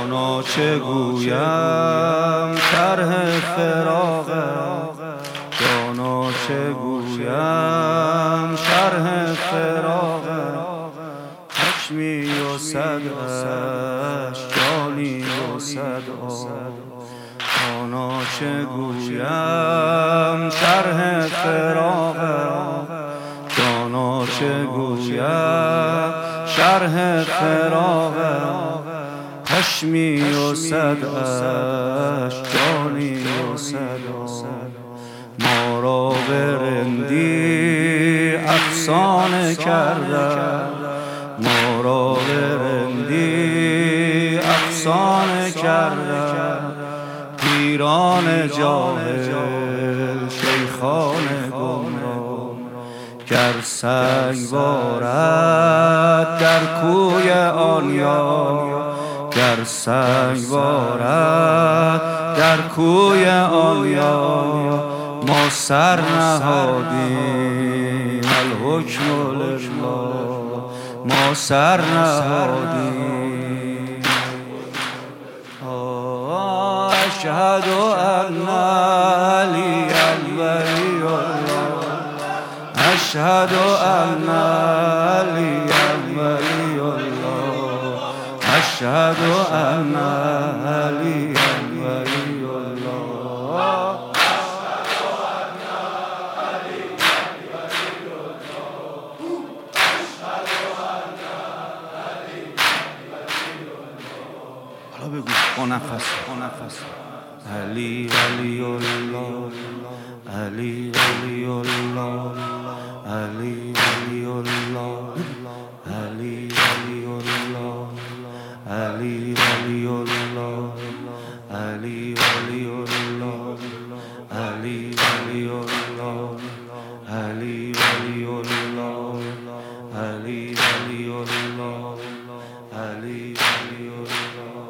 دانا چه گویم شرح فراقت، دانا چه گویم شرح فراقت، چشمی و صد اشکانی و صد آب، دانا چه گویم شرح فراقت، دانا چه گویم شرح فراقت، چشمی و صد اشکانی و صد آب، ما را به رندی افسانه کردن، ما را به رندی افسانه کردن، پیران جاهل شیخان گمراه، گر سنگ بارد در کوی آن یار، گر سنگ بارد در کوی آن یار، ما سر نهادیم الحکم لله، ما سر نهادیم. اشهد ان علی ولی الله، اشهد ان علی ولی الله، اشهد ان علی ولی الله. بگو با نفس علی ولی الله، علی ولی الله، علی ولی الله، علی ولی الله، علی ولی الله، علی ولی الله، علی ولی الله، علی ولی الله، علی ولی الله، علی ولی الله.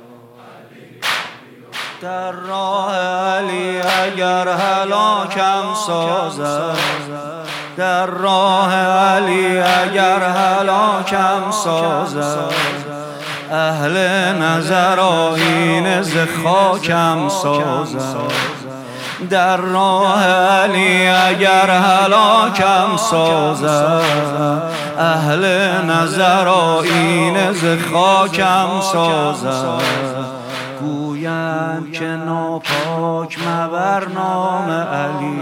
در راه علی اگر هلاکم سازد، در راه علی اگر هلاکم سازد، اهل نظر آیینه ز خاکم سازد، در راه علی اگر هلاکم سازد، اهل نظر آیینه ز خاکم سازد، گویند که ناپاک مبر نام علی،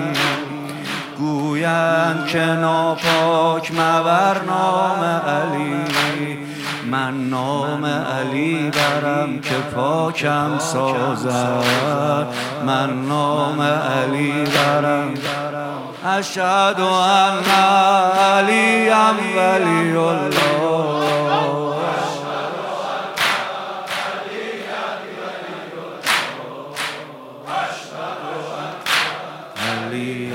گویند که ناپاک مبر نام علی، من نام علی برم که پاکم سازد، من نام علی برم. اشهد ان علی ولی الله، علی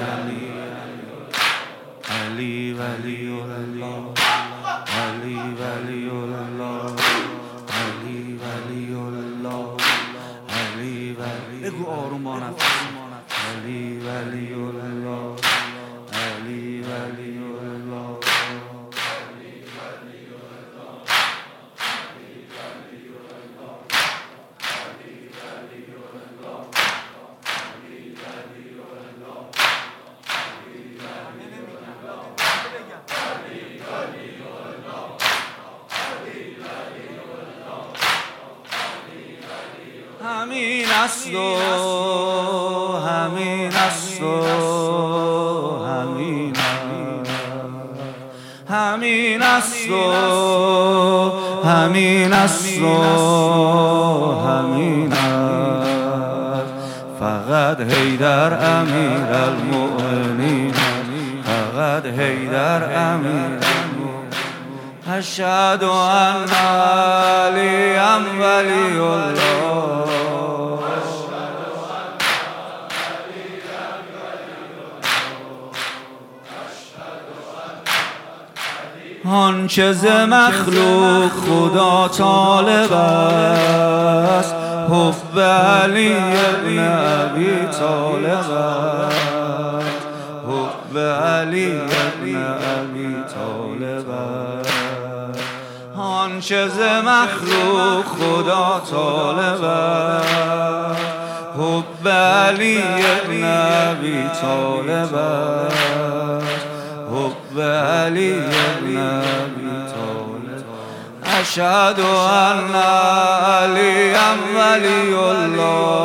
ولی الله، علی ولی الله، علی ولی الله، علی ولی. بگو آروم با نفس. علی ولی الله، علی ولی الله، علی ولی الله، علی ولی الله، علی ولی الله، علی ولی الله. همین است و همین است و همین است، همین است و همین است و همین است، فقط حیدر امیرالمؤمنین، فقط حیدر امیرالمؤمنین. اشهد ان علی ولی الله، آنچه ز مخلوق خدا طالب است، حب علی ابن ابی طالب است، حب علی ابن ابی طالب است. آنچه ز مخلوق خدا طالب است حب علی ابن ابی طالب است حب علی ابن ابی طالب. اشهد ان علی ولی الله